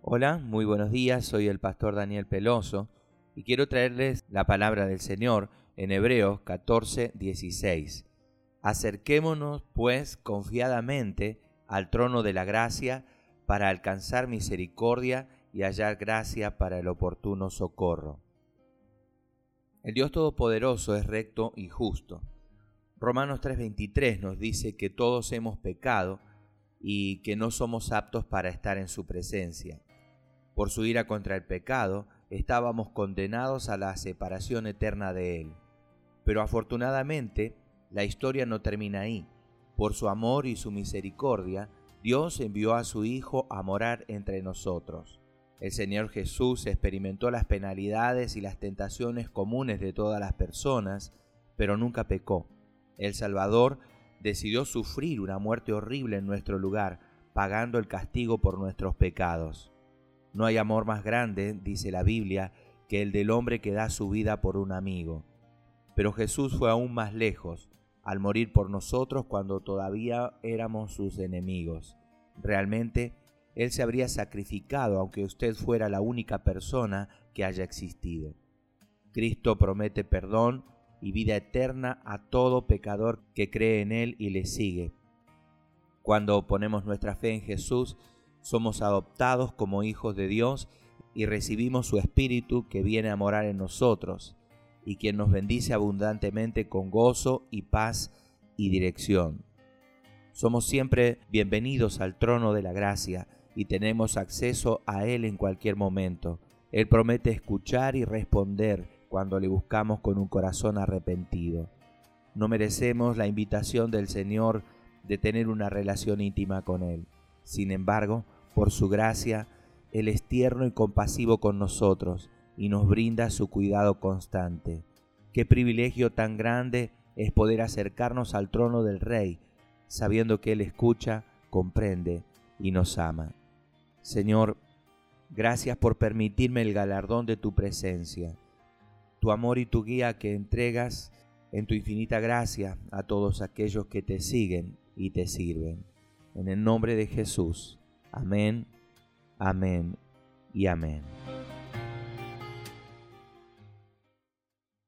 Hola, muy buenos días, soy el pastor Daniel Peloso y quiero traerles la palabra del Señor en Hebreos 14:16. Acerquémonos pues confiadamente al trono de la gracia para alcanzar misericordia y hallar gracia para el oportuno socorro. El Dios Todopoderoso es recto y justo. Romanos 3:23 nos dice que todos hemos pecado y que no somos aptos para estar en su presencia. Por su ira contra el pecado, estábamos condenados a la separación eterna de Él. Pero afortunadamente, la historia no termina ahí. Por su amor y su misericordia, Dios envió a su Hijo a morar entre nosotros. El Señor Jesús experimentó las penalidades y las tentaciones comunes de todas las personas, pero nunca pecó. El Salvador decidió sufrir una muerte horrible en nuestro lugar, pagando el castigo por nuestros pecados. No hay amor más grande, dice la Biblia, que el del hombre que da su vida por un amigo. Pero Jesús fue aún más lejos, al morir por nosotros cuando todavía éramos sus enemigos. Realmente, Él se habría sacrificado aunque usted fuera la única persona que haya existido. Cristo promete perdón y vida eterna a todo pecador que cree en Él y le sigue. Cuando ponemos nuestra fe en Jesús, somos adoptados como hijos de Dios y recibimos su Espíritu que viene a morar en nosotros y quien nos bendice abundantemente con gozo y paz y dirección. Somos siempre bienvenidos al trono de la gracia y tenemos acceso a Él en cualquier momento. Él promete escuchar y responder cuando le buscamos con un corazón arrepentido. No merecemos la invitación del Señor de tener una relación íntima con Él. Sin embargo, por su gracia, Él es tierno y compasivo con nosotros y nos brinda su cuidado constante. Qué privilegio tan grande es poder acercarnos al trono del Rey, sabiendo que Él escucha, comprende y nos ama. Señor, gracias por permitirme el galardón de tu presencia, tu amor y tu guía que entregas en tu infinita gracia a todos aquellos que te siguen y te sirven. En el nombre de Jesús. Amén, amén y amén.